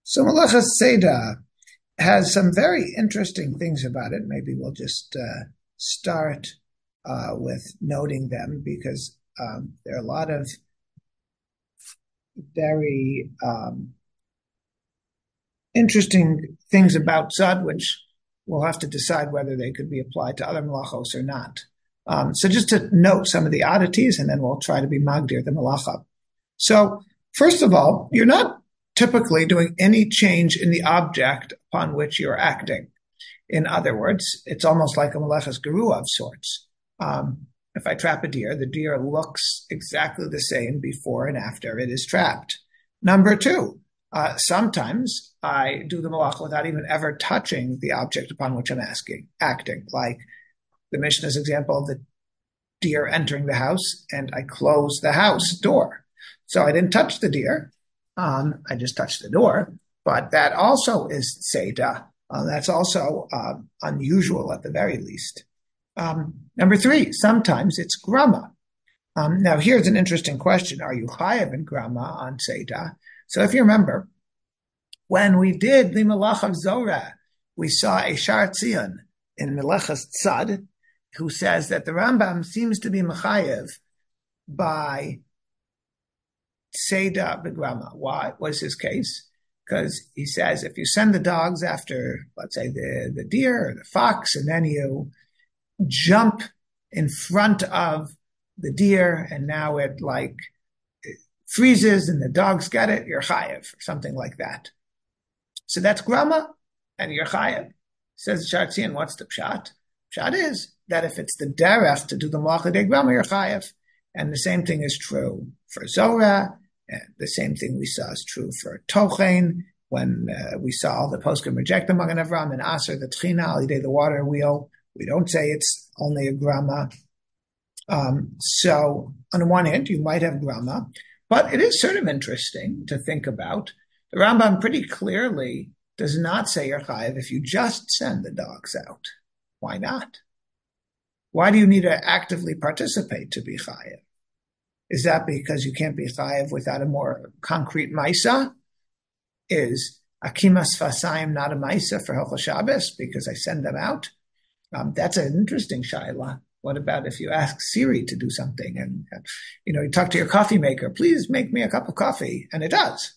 So Malachas Seder has some very interesting things about it. Maybe we'll just start with noting them because there are a lot of very interesting things about Tzad, which we'll have to decide whether they could be applied to other malachos or not. So just to note some of the oddities, and then we'll try to be magdir the malacha. So first of all, you're not typically doing any change in the object upon which you're acting. In other words, it's almost like a malachas gerua of sorts. If I trap a deer, the deer looks exactly the same before and after it is trapped. Number two, sometimes I do the malacha without even ever touching the object upon which I'm acting, like the Mishnah's example of the deer entering the house, and I close the house door. So I didn't touch the deer. I just touched the door. But that also is Seder. That's also unusual at the very least. Number three, sometimes it's grama. Now, here's an interesting question. Are you chayav in grama on Seder? So if you remember, when we did the Melach of Zorah, we saw a Shar Tzion in Melechas Tzad, who says that the Rambam seems to be mechayev by Seder b'grama. Why was his case? Because he says if you send the dogs after, let's say, the deer or the fox, and then you jump in front of the deer, and now it freezes and the dogs get it, you're chayev, or something like that. So that's grama, and you're chayev. Says Shar Tzion, what's the pshat? Pshat is that if it's the derech to do the malacha de grama, you're chayev. And the same thing is true for Zorah, and the same thing we saw is true for Tochen, when we saw the poskim reject the Magen Avram and Aser, the Tchina, Alidei, the water wheel. We don't say it's only a grama. So on the one hand, you might have grama, but it is sort of interesting to think about. The Rambam pretty clearly does not say you're chayev if you just send the dogs out. Why not? Why do you need to actively participate to be chayev? Is that because you can't be chayev without a more concrete maisa? Is akimas fasayim not a maisa for Hilchos Shabbos because I send them out? That's an interesting shaila. What about if you ask Siri to do something and you talk to your coffee maker, please make me a cup of coffee, and it does.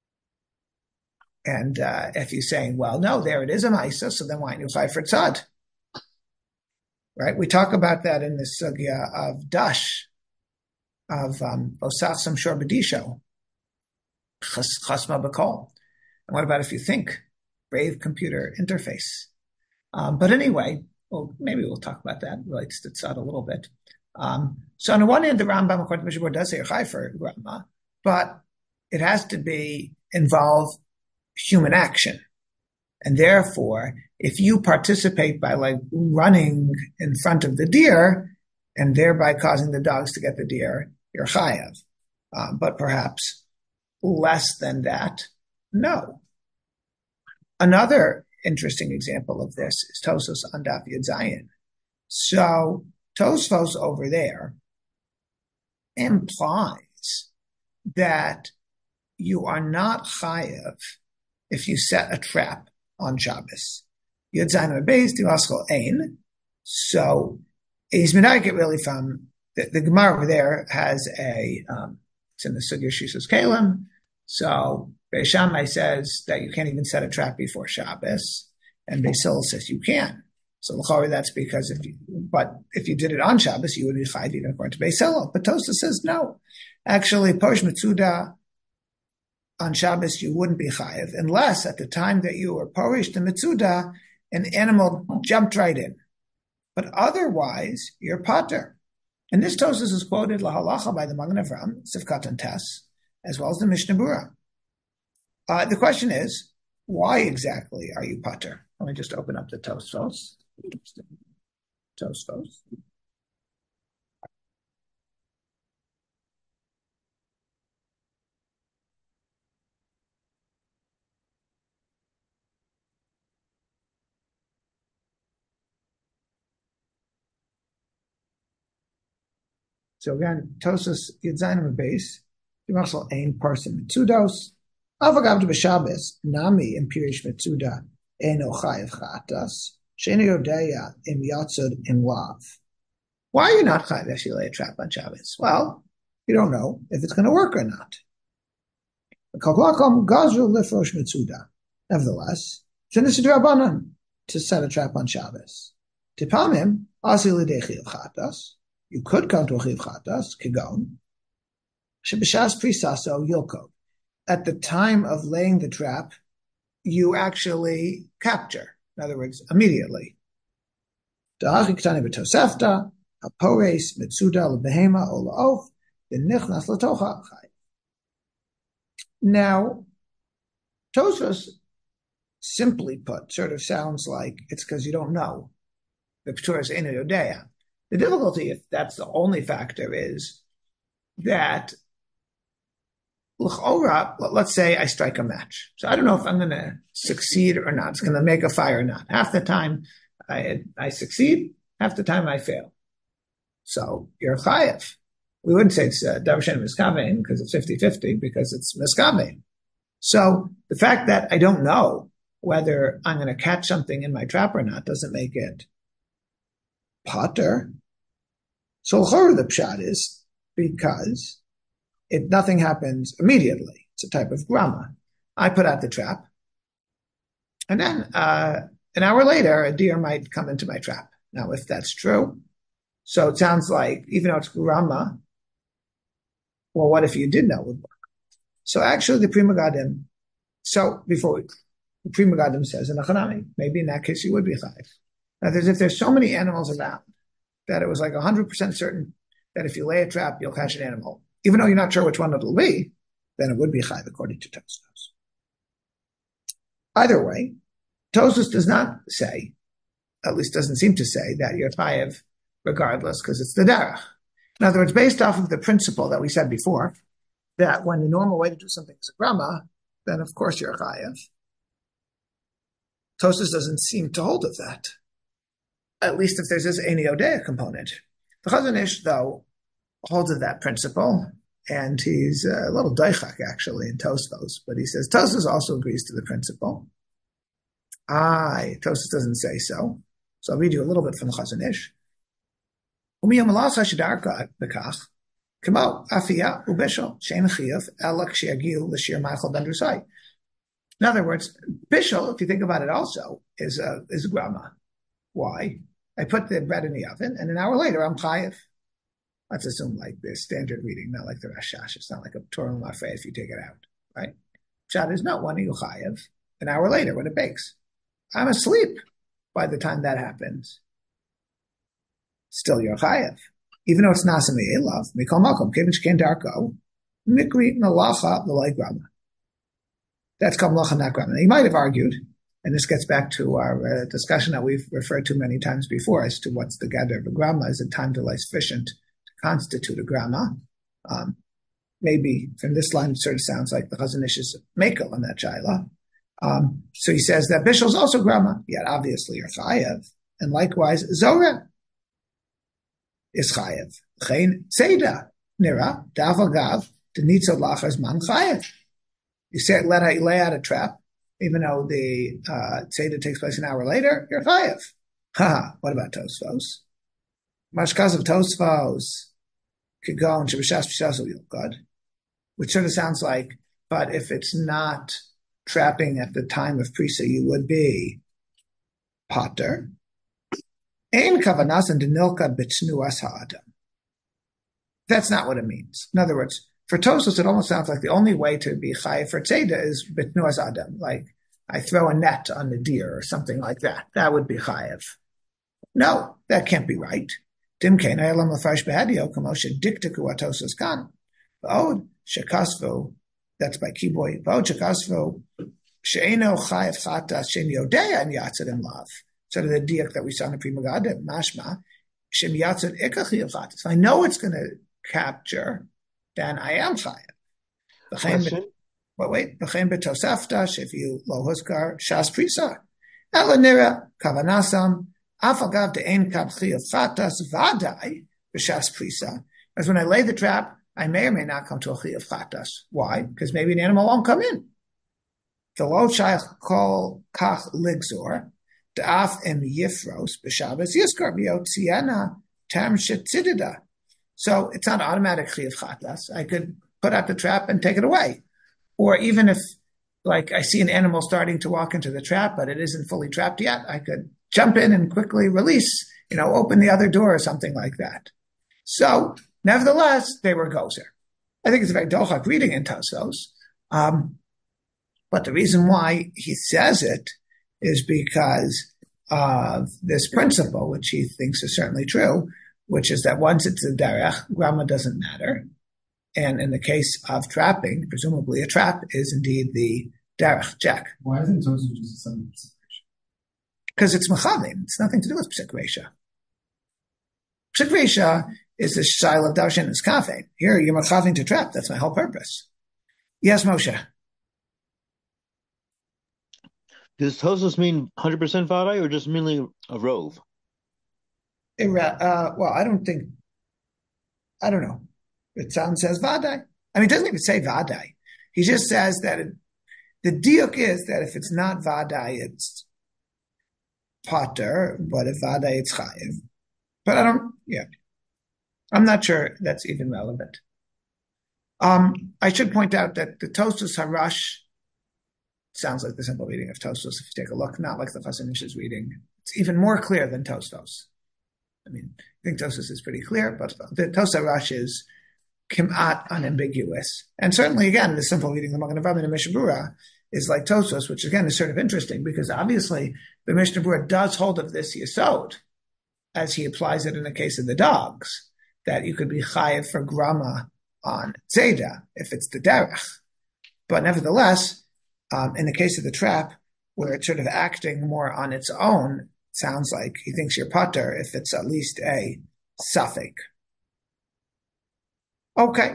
And if you're saying, well, no, there it is a maisa, so then why don't you chayev for tzad? Right? We talk about that in the sugya of dash, of osach samshor b'disho, chasma b'kol. And what about if you think? Brave computer interface. But anyway, well, maybe we'll talk about that. It relates to tzad a little bit. So on the one hand, the Rambam, according to Mishnah Berurah, does say chai for grama, but it has to involve human action. And therefore, if you participate by running in front of the deer and thereby causing the dogs to get the deer, you're chayav. But perhaps less than that, no. Another interesting example of this is Tosfos on Daf Yud Zayin. So Tosfos over there implies that you are not chayav if you set a trap on Shabbos. Yud Zayin Beis Dimaschal Ein. So he's medayek it really from the Gemara over there has it's in the Sugya Shishos Kalim. So Beis Shammai says that you can't even set a trap before Shabbos, and Beis Hillel says you can. So l'chorah, that's because if you did it on Shabbos, you would be chayav even according to Beis Hillel. But Tosfos says no. Actually, Posh Mitzuda on Shabbos you wouldn't be chayav unless at the time that you were porish the Mitzuda, an animal jumped right in. But otherwise, you're pater. And this Tosfos is quoted lahalacha by the Magen Avram, Sivkat and Tes, as well as the Mishnah Berurah. The question is, why exactly are you pater? Let me just open up the Tosfos. So again, Tosfos Yud Zayin Beis, Dimaschal Ein Parsim Mitzudos. Avagav b'Shabbos nami impirish mitzuda eno chayiv chatas sheni yodeya im yatzud im lav. Why are you not chayiv if you lay a trap on Shabbos? Well, you don't know if it's going to work or not. Nevertheless, it's a drabanan to set a trap on Shabbos. Tipamim asi l'dei chatas. You could come to a chiv chatas kigon shebishas prisaso yilkod. At the time of laying the trap, you actually capture. In other words, immediately. Da'achi ktani b'tosefta hapores mitzuda lebehema o la'of v'nichnas l'tocha chay. Now, Tosfos, simply put, sort of sounds like it's because you don't know. The P'tur is Eino Yodeya. The difficulty, if that's the only factor, is that, let's say I strike a match. So I don't know if I'm going to succeed or not. It's going to make a fire or not. Half the time I succeed, half the time I fail. So you're chayev. We wouldn't say it's darshan miskavein because it's 50-50 because it's miskavein. So the fact that I don't know whether I'm going to catch something in my trap or not doesn't make it potter. So the pshat is because nothing happens immediately. It's a type of grama. I put out the trap, and then an hour later, a deer might come into my trap. Now, if that's true, so it sounds like even though it's grama, well, what if you did know it would work? So actually, the Pri Megadim, the Pri Megadim says in Achanami, maybe in that case you would be chayiv. Now, if there's so many animals around that it was like 100% certain that if you lay a trap, you'll catch an animal, even though you're not sure which one it'll be, then it would be chayiv according to Tosfos. Either way, Tosfos does not say, at least doesn't seem to say, that you're chayiv regardless because it's the derech. In other words, based off of the principle that we said before, that when the normal way to do something is a grama, then of course you're chayiv. Tosfos doesn't seem to hold of that, at least if there's this Eino Yodeya component. The Chazon Ish, though, holds of that principle, and he's a little doichak actually in Tosfos, but he says Tosfos also agrees to the principle. Tosfos doesn't say so. So I'll read you a little bit from the Chazon Ish. In other words, bishul, if you think about it also, is grama. Why? I put the bread in the oven, and an hour later I'm chayiv. Let's assume like the standard reading, not like the Rashash. It's not like a Torah Mafrei if you take it out, right? Pshat is not one you chayiv an hour later when it bakes. I'm asleep by the time that happens. Still you're chayev. Even though it's nasa me'elav, mikol makom, kevin shken darko, mikri malacha v'lay grama. That's called malacha, not grama. Now, you might have argued, and this gets back to our discussion that we've referred to many times before as to what's the gather of a grama. Is a time delay sufficient to constitute a grama? Maybe from this line it sort of sounds like the Chazon Ish is mekel on that shaila. So he says that bishul is also grama, yet obviously you're chayev, and likewise zorah is chayev. Chein tzeda nira davagav denitzot lachas man chayev. You say lay out a trap, even though the tzeda takes place an hour later, you're chayev. What about Tosfos? Mashkas of Tosfos could go and shebishas p'shas yilkod, which sort of sounds like, but if it's not trapping at the time of Prisa, you would be potter. Ein kavanas and denilka b'tznuas ha'adam. That's not what it means. In other words, for Tosfos, it almost sounds like the only way to be chayiv for tzeda is b'tznuas adam, like I throw a net on the deer or something like that. That would be chayiv. No, that can't be right. Dimkein ha'elam l'farsh behadio kamo shediktiku Tosfos kan. V'od shekasvu, that's by Kiboy. V'od shekasvu she'eno chayiv chatas she'en yodeya and yatzed in lav. So the diak that we saw in the Pri Megadim, mashma, shem yatzed ikachi of chatas. If I know it's going to capture, then I am chayiv. But wait, v'chein betosafta shefiu lo huskar shas prisa. Ela nira kavanasam afagav de'en kabchi of chatas vadai b'shas prisa. As when I lay the trap, I may or may not come to a chi of chatas. Why? Because maybe an animal won't come in. The lo shaykh kol kach ligzor, da'af em yifros b'Shabbos yiskar b'yotziena tam shetzidida. So it's not automatic chiyuv chatas. I could put out the trap and take it away. Or even if, like, I see an animal starting to walk into the trap, but it isn't fully trapped yet, I could jump in and quickly release, open the other door or something like that. So, nevertheless, they were gozer. I think it's a very dochak reading in Tosfos. But the reason why he says it is because of this principle, which he thinks is certainly true, which is that once it's a derech, grama doesn't matter. And in the case of trapping, presumably a trap is indeed the derech check. Why isn't Tosfos just a sudden psik reisha? Because it's mechavim. It's nothing to do with psik reisha. Psik reisha is the style of darshan and skafin. Here, you're mechavim to trap. That's my whole purpose. Yes, Moshe. Does Tosfos mean 100% vadai or just merely a rove? Well, I don't know. It says vadai. I mean, it doesn't even say vadai. He just says that the diuk is that if it's not vadai, it's potter, but if vadai, it's chayiv. But I'm not sure that's even relevant. I should point out that the Tosfos Harash sounds like the simple reading of Tosfos if you take a look, not like the Chassan Ish's reading. It's even more clear than Tosfos. I mean, I think Tosfos is pretty clear, but the Tosfos Harash is kimat unambiguous. And certainly, again, the simple reading of the Magen Avraham and the Mishnah Berurah is like Tosfos, which again is sort of interesting because obviously the Mishnah Berurah does hold of this yesod as he applies it in the case of the dogs, that you could be chayiv for grama on tzeda if it's the derech. But nevertheless, in the case of the trap, where it's sort of acting more on its own, it sounds like he thinks you're pater if it's at least a suffix. Okay.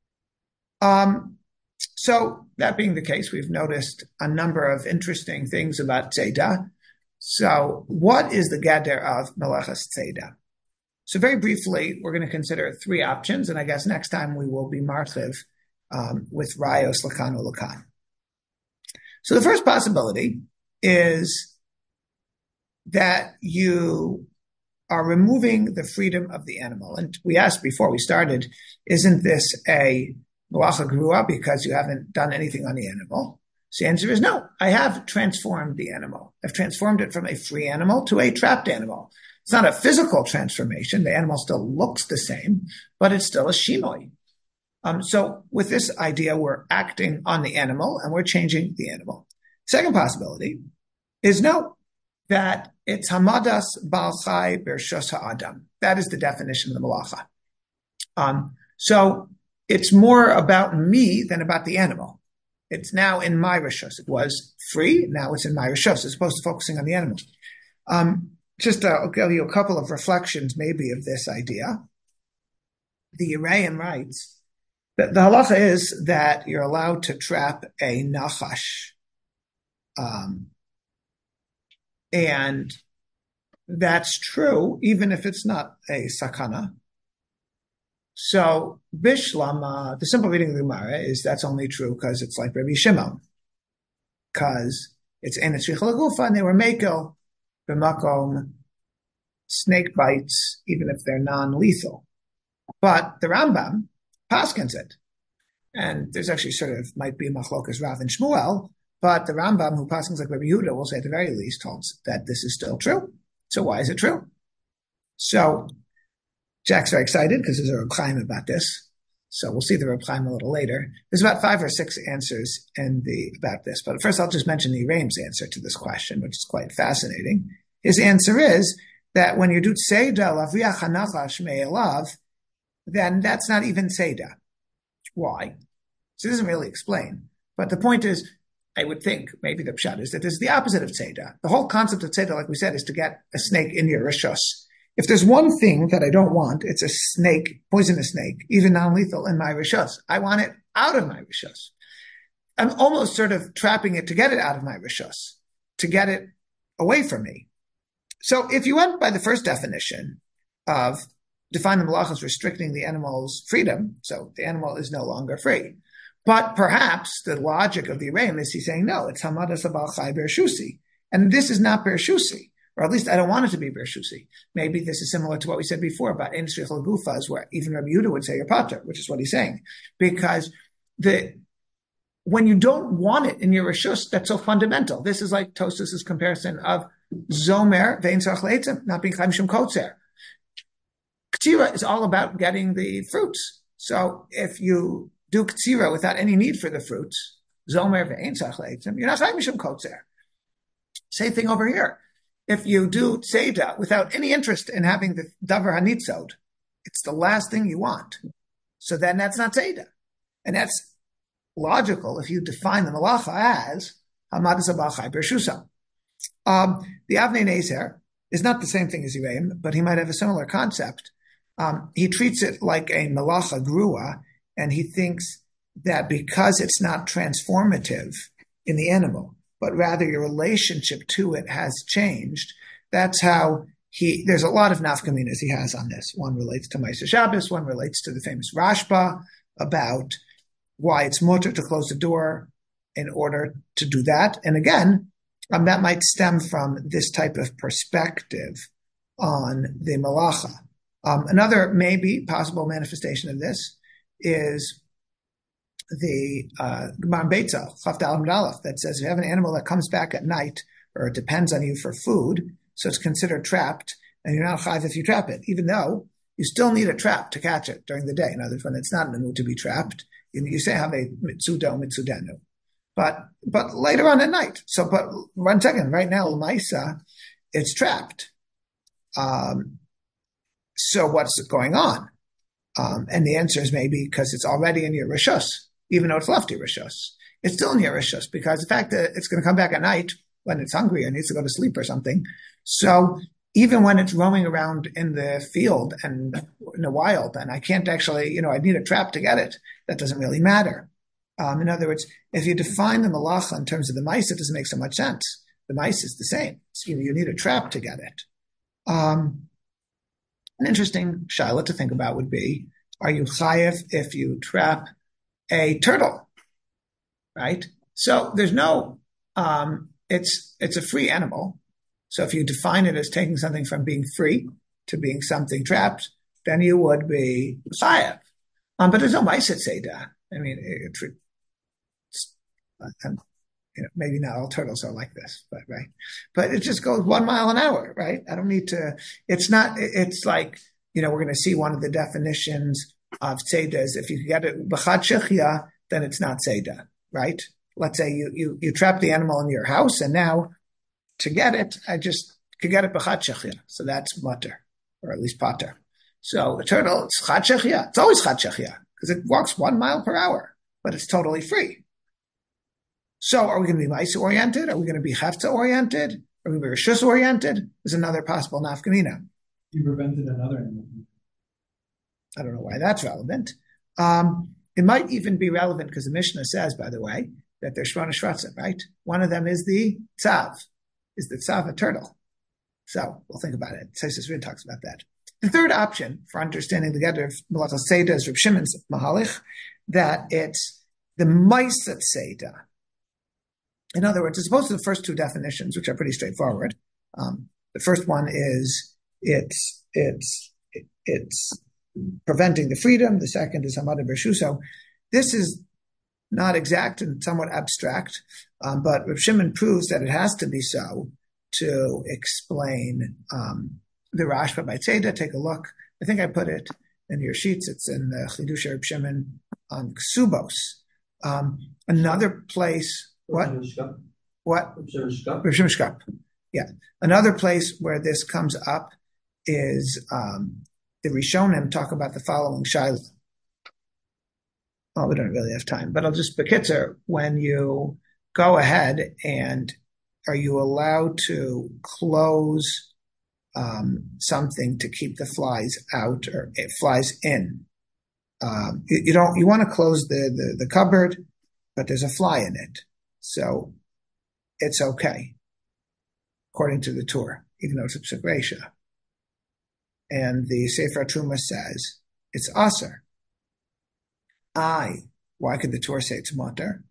So that being the case, we've noticed a number of interesting things about tzeda. So what is the gader of melechas tzeda? So very briefly, we're going to consider three options, and I guess next time we will be marchiv with rayos lakan or lakan. So the first possibility is that you are removing the freedom of the animal. And we asked before we started, isn't this a malacha grua because you haven't done anything on the animal? So the answer is no. I have transformed the animal. I've transformed it from a free animal to a trapped animal. It's not a physical transformation. The animal still looks the same, but it's still a shinoi. So with this idea, we're acting on the animal and we're changing the animal. Second possibility is no, that it's hamadas bal chai bershos ha'adam. That is the definition of the malacha. So it's more about me than about the animal. It's now in my rishos. It was free, now it's in my rishos, as opposed to focusing on the animal. I'll give you a couple of reflections maybe of this idea. The Yereim writes that the halacha is that you're allowed to trap a nachash. And that's true, even if it's not a sakana. So, Bishlam, the simple reading of the Gemara is that's only true because it's like Rabbi Shimon. Because it's Enetzrich Lagufa, and they were Mekel, B'makom, snake bites, even if they're non-lethal. But the Rambam paskins it. And there's actually might be Machlokas Rav and Shmuel, but the Rambam, who paskins like Rabbi Yehuda, will say at the very least holds that this is still true. So why is it true? So Jack's very excited because there's a Reb Chaim about this. So we'll see the Reb Chaim a little later. There's about 5 or 6 answers about this. But first I'll just mention the Yereim's answer to this question, which is quite fascinating. His answer is that when you do Seidah Lavriach HaNachash Me'elav, then that's not even Seidah. Why? So it doesn't really explain. But the point is, I would think, maybe the pshat is that this is the opposite of Tzeda. The whole concept of Tzeda, like we said, is to get a snake in your rishos. If there's one thing that I don't want, it's a snake, poisonous snake, even non-lethal, in my rishos. I want it out of my rishos. I'm almost sort of trapping it to get it out of my rishos, to get it away from me. So if you went by the first definition of define the malachas restricting the animal's freedom, so the animal is no longer free, But perhaps the logic of the Yereim is he's saying, no, it's Hamadas Abal Chai Bershusi. And this is not Bershusi, or at least I don't want it to be Bershusi. Maybe this is similar to what we said before about Ein Shrichel Gufas, where even Rabbi Yehuda would say you're Pater, which is what he's saying. Because when you don't want it in your Rishus, that's so fundamental. This is like Tosfos' comparison of Zomer, Ve'en Tzarech Leitzim, not being Chaim Shum Kotzer. Ktsira is all about getting the fruits. So if you do Ktsira without any need for the fruits, Zomer Ve'en Tzarech Leitzim, you're not Chaim Shum Kotzer. Same thing over here. If you do Tzeda without any interest in having the Davar HaNitzod, it's the last thing you want. So then that's not Tzeda. And that's logical if you define the Malacha as Hamadas Abal Chai Bershusa. The Avnei Nezer is not the same thing as Yereim, but he might have a similar concept. He treats it like a Malacha Grua, and he thinks that because it's not transformative in the animal, but rather your relationship to it has changed, that's how there's a lot of nafkaminas he has on this. One relates to Ma'aser Shabbos, one relates to the famous Rashba about why it's mutter to close the door in order to do that. And again, that might stem from this type of perspective on the malacha. Another maybe possible manifestation of this is the Gemara Beitzah, Chaf Daled Aleph, that says if you have an animal that comes back at night or it depends on you for food, so it's considered trapped, and you're not chayiv if you trap it, even though you still need a trap to catch it during the day. In other words, when it's not in the mood to be trapped, you say have a mitzuda mitzudenu. But later on at night. So, but 1 second, right now, L'maisa, it's trapped. So what's going on? And the answer is maybe because it's already in your rishus, even though it's left your rishus. It's still in your rishus because the fact that it's going to come back at night when it's hungry or needs to go to sleep or something. So even when it's roaming around in the field and in the wild, and I can't actually, I need a trap to get it, that doesn't really matter. In other words, if you define the malacha in terms of the mice, it doesn't make so much sense. The mice is the same. So, you need a trap to get it. An interesting shaila to think about would be, are you chayev if you trap a turtle, right? So there's no, it's a free animal. So if you define it as taking something from being free to being something trapped, then you would be chayev. But there's no ma'aser seidah. I mean, maybe not all turtles are like this, but right. But it just goes 1 mile an hour, right? I don't need to. It's not. It's like we're going to see one of the definitions of tzeidah is if you get it b'chad shechia, then it's not tzeidah, right? Let's say you trap the animal in your house, and now to get it, I just could get it b'chad shechia, so that's mutter, or at least pater. So the turtle, it's chad shechia. It's always chad shechia because it walks 1 mile per hour, but it's totally free. So are we going to be Maisa oriented? Are we going to be Hefta oriented? Are we going to be Rishus oriented? There's another possible nafkamina. You prevented another animal. I don't know why that's relevant. It might even be relevant because the Mishnah says, by the way, that there's Shvana Shvatzim, right? One of them is the Tzav. Is the Tzav a turtle? So we'll think about it. Tosfos Rid talks about that. The third option for understanding the Gather of Malachas Seidah is Reb Shimon's Mahalich, that it's the Maisat Seidah. In other words, as opposed to the first two definitions, which are pretty straightforward. The first one is it's preventing the freedom. The second is Hamada Bershuso. This is not exact and somewhat abstract, but Reb Shimon proves that it has to be so to explain the Rashba by Tzeidah. Take a look. I think I put it in your sheets. It's in the Chidush Reb Shimon on Ksubos. Another place. What? Reb Shimon Shkap. Yeah. Another place where this comes up is the Rishonim talk about the following shaila. Oh, we don't really have time, but I'll just bekitzer. When you go ahead and are you allowed to close something to keep the flies out or flies in? You want to close the cupboard, but there's a fly in it. So it's okay, according to the Torah, even though it's a psuk reisha. And the Sefer Truma says it's aser. why could the Torah say it's mutter?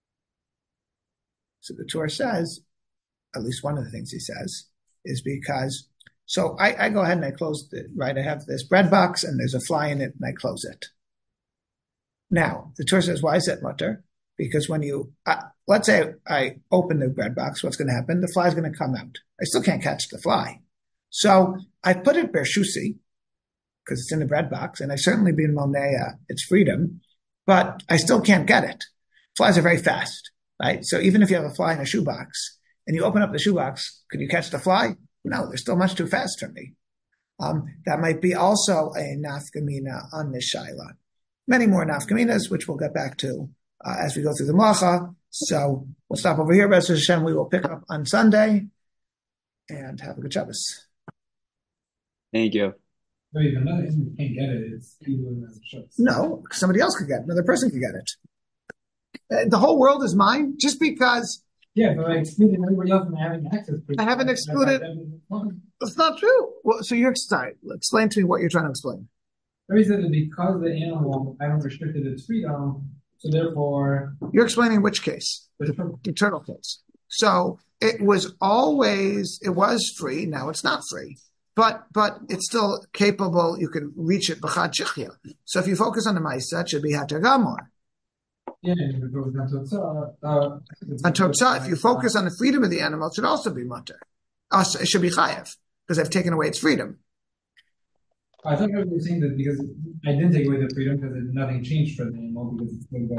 So the Torah says, at least one of the things he says, is because, so I go ahead and I close it, right? I have this bread box and there's a fly in it and I close it. Now, the Torah says, why is that mutter? Because when you, let's say I open the bread box, what's going to happen? The fly is going to come out. I still can't catch the fly. So I put it bershusi, because it's in the bread box, and I certainly been monea its freedom, but I still can't get it. Flies are very fast, right? So even if you have a fly in a shoebox and you open up the shoebox, could you catch the fly? No, they're still much too fast for me. That might be also a nafkamina on this shaila. Many more nafkaminas, which we'll get back to as we go through the malacha. So we'll stop over here. B'ezras Hashem, we will pick up on Sunday, and have a good Shabbos. Thank you. But if another Indian can't get it, it's even as a shows. No, somebody else could get it. Another person could get it. The whole world is mine just because. Yeah, but I excluded everybody else from having access to it. I haven't excluded. That's not true. Well, so you're sorry. Explain to me what you're trying to explain. The reason is because the animal, I haven't restricted its freedom, so therefore. You're explaining which case? The turtle case. So it was free. Now it's not free. But it's still capable. You can reach it b'chad shichya. So if you focus on the ma'isa, it should be hater gamor. Yeah, and if it goes on Totzah, if you focus on the freedom of the animal, it should also be mutter. It should be chayev because I've taken away its freedom. I thought you were saying that because I didn't take away the freedom because nothing changed for the animal because it's